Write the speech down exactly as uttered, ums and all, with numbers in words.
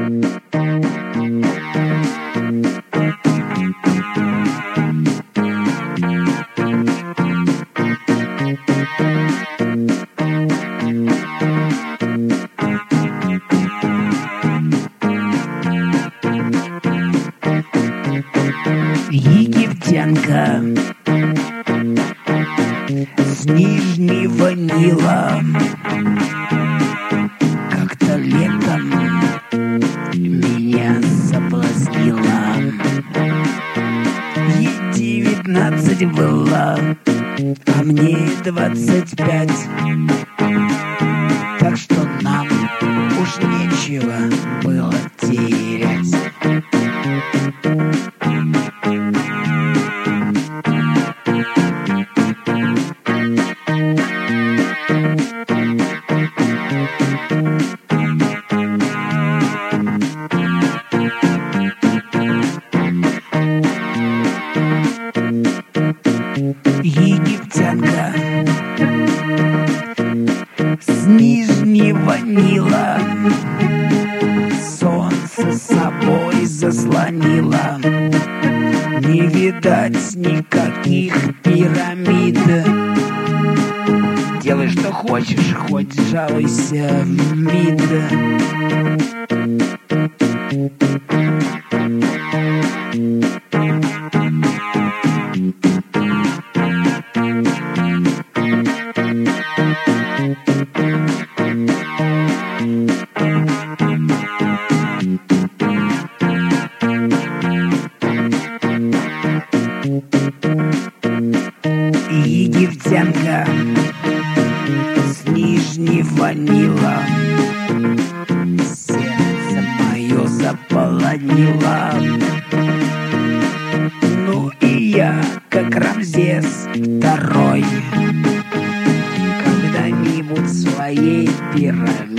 Египтянка с Нижнего Нила как-то летом меня соблазнила. Ей девятнадцать было, а мне двадцать пять, так что нам уж нечего было терять. Египтянка с Нижнего Нила солнце собой заслонило. Не видать никаких пирамид. Делай, что хочешь, хоть жалуйся в МИД. Египтянка с Нижнего Нила сердце мое заполонило. Ну и я, как Рамзес второй, когда-нибудь своей пирамидой